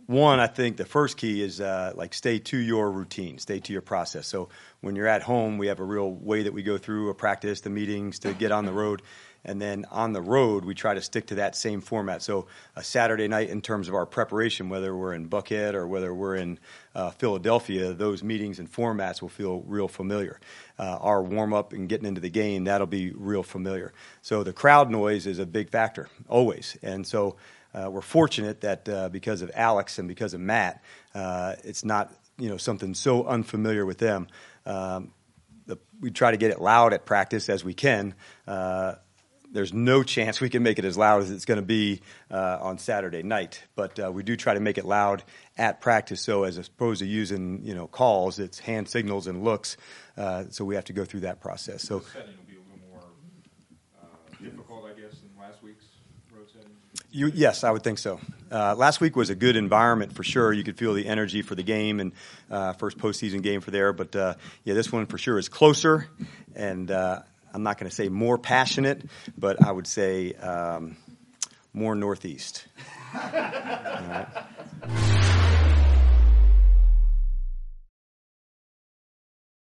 One, I think the first key is like stay to your routine, stay to your process. So when you're at home, we have a real way that we go through a practice, the meetings, to get on the road. And then on the road, we try to stick to that same format. So a Saturday night in terms of our preparation, whether we're in Buckhead or whether we're in Philadelphia, those meetings and formats will feel real familiar. Our warm-up and getting into the game, that'll be real familiar. So the crowd noise is a big factor, always. And so we're fortunate that because of Alex and because of Matt, it's not something so unfamiliar with them. We try to get it loud at practice as we can. There's no chance we can make it as loud as it's going to be on Saturday night, but we do try to make it loud at practice. So as opposed to using calls, it's hand signals and looks. So we have to go through that process. So the setting will be a little more difficult, I guess, than last week's road setting. Yes, I would think so. Last week was a good environment for sure. You could feel the energy for the game and first postseason game for there. But this one for sure is closer and. I'm not going to say more passionate, but I would say more Northeast. All right.